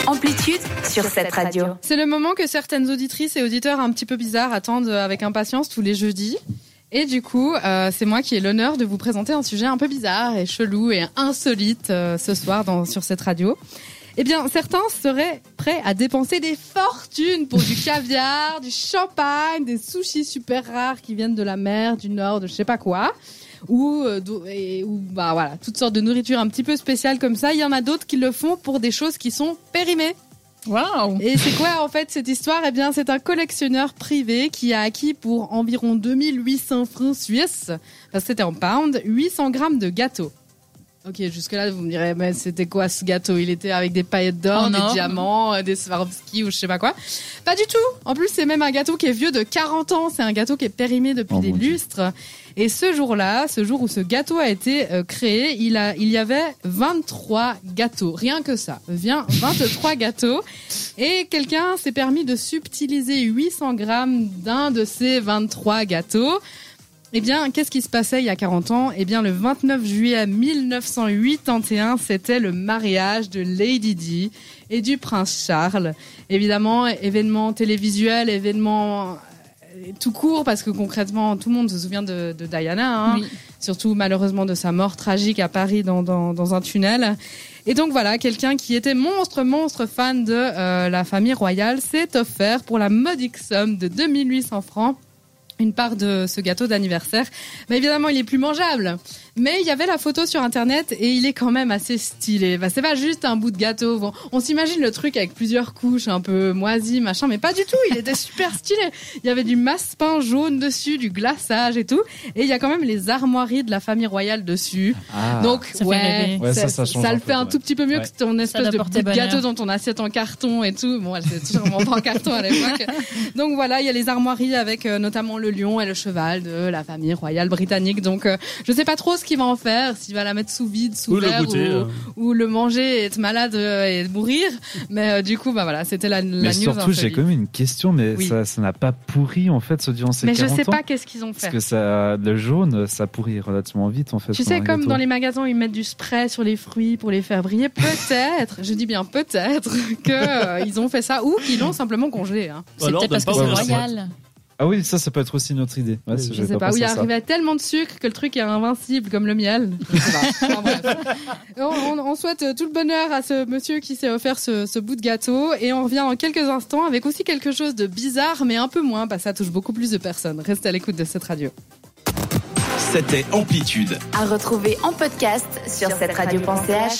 Amplitude sur cette radio. C'est le moment que certaines auditrices et auditeurs un petit peu bizarres attendent avec impatience tous les jeudis. Et du coup, c'est moi qui ai l'honneur de vous présenter un sujet un peu bizarre et chelou et insolite ce soir sur cette radio. Eh bien, certains seraient prêts à dépenser des fortunes pour du caviar, du champagne, des sushis super rares qui viennent de la mer, du nord, de je sais pas quoi. Ou voilà, toutes sortes de nourriture un petit peu spéciales comme ça. Il y en a d'autres qui le font pour des choses qui sont périmées. Waouh! Et c'est quoi en fait cette histoire? Eh bien, c'est un collectionneur privé qui a acquis pour environ 2800 francs suisses, parce que c'était en pound, 800 grammes de gâteau. Ok, jusque-là, vous me direz, mais c'était quoi ce gâteau? Il était avec des paillettes d'or, des diamants, des Swarovski ou je sais pas quoi. Pas du tout. En plus, c'est même un gâteau qui est vieux de 40 ans. C'est un gâteau qui est périmé depuis des lustres. Et ce jour-là, ce jour où ce gâteau a été créé, il y avait 23 gâteaux. Rien que ça. 23 gâteaux. Et quelqu'un s'est permis de subtiliser 800 grammes d'un de ces 23 gâteaux. Eh bien, qu'est-ce qui se passait il y a 40 ans? Eh bien, le 29 juillet 1981, c'était le mariage de Lady Di et du prince Charles. Évidemment, événement télévisuel, événement tout court, parce que concrètement, tout le monde se souvient de Diana, oui. Surtout malheureusement de sa mort tragique à Paris dans un tunnel. Et donc voilà, quelqu'un qui était monstre fan de la famille royale s'est offert pour la modique somme de 2800 francs une part de ce gâteau d'anniversaire. Mais évidemment, il est plus mangeable. Mais il y avait la photo sur Internet et il est quand même assez stylé. Bah, c'est pas juste un bout de gâteau. Bon, on s'imagine le truc avec plusieurs couches, un peu moisi, machin, mais pas du tout. Il était super stylé. Il y avait du massepain jaune dessus, du glaçage et tout. Et il y a quand même les armoiries de la famille royale dessus. Ah, donc, ça le fait un tout petit peu mieux que ton espèce de bout de gâteau dans ton assiette en carton et tout. Bon, elle était sûrement pas en carton à l'époque. Donc voilà, il y a les armoiries avec notamment le lion et le cheval de la famille royale britannique. Donc, je sais pas trop ce qu'il va en faire, s'il va la mettre sous vide, sous verre, ou le manger et être malade et mourir. Mais du coup, bah voilà, c'était la news. Mais surtout, j'ai quand même une question, mais ça n'a pas pourri en fait, durant ces 40 ans. Mais je sais pas qu'est-ce qu'ils ont fait. Parce que le jaune, ça pourrit relativement vite en fait. Tu sais, comme dans les magasins, ils mettent du spray sur les fruits pour les faire briller. Peut-être, je dis bien peut-être, que ils ont fait ça ou qu'ils l'ont simplement congelé. Hein. C'est peut-être parce que c'est royal. Ah oui, ça peut être aussi une autre idée. Ouais, je sais pas, où il arrivait tellement de sucre que le truc est invincible comme le miel. Je sais pas. Enfin, bref. On souhaite tout le bonheur à ce monsieur qui s'est offert ce bout de gâteau et on revient dans quelques instants avec aussi quelque chose de bizarre mais un peu moins parce que ça touche beaucoup plus de personnes. Restez à l'écoute de cette radio. C'était Amplitude. À retrouver en podcast sur cette radio.ch.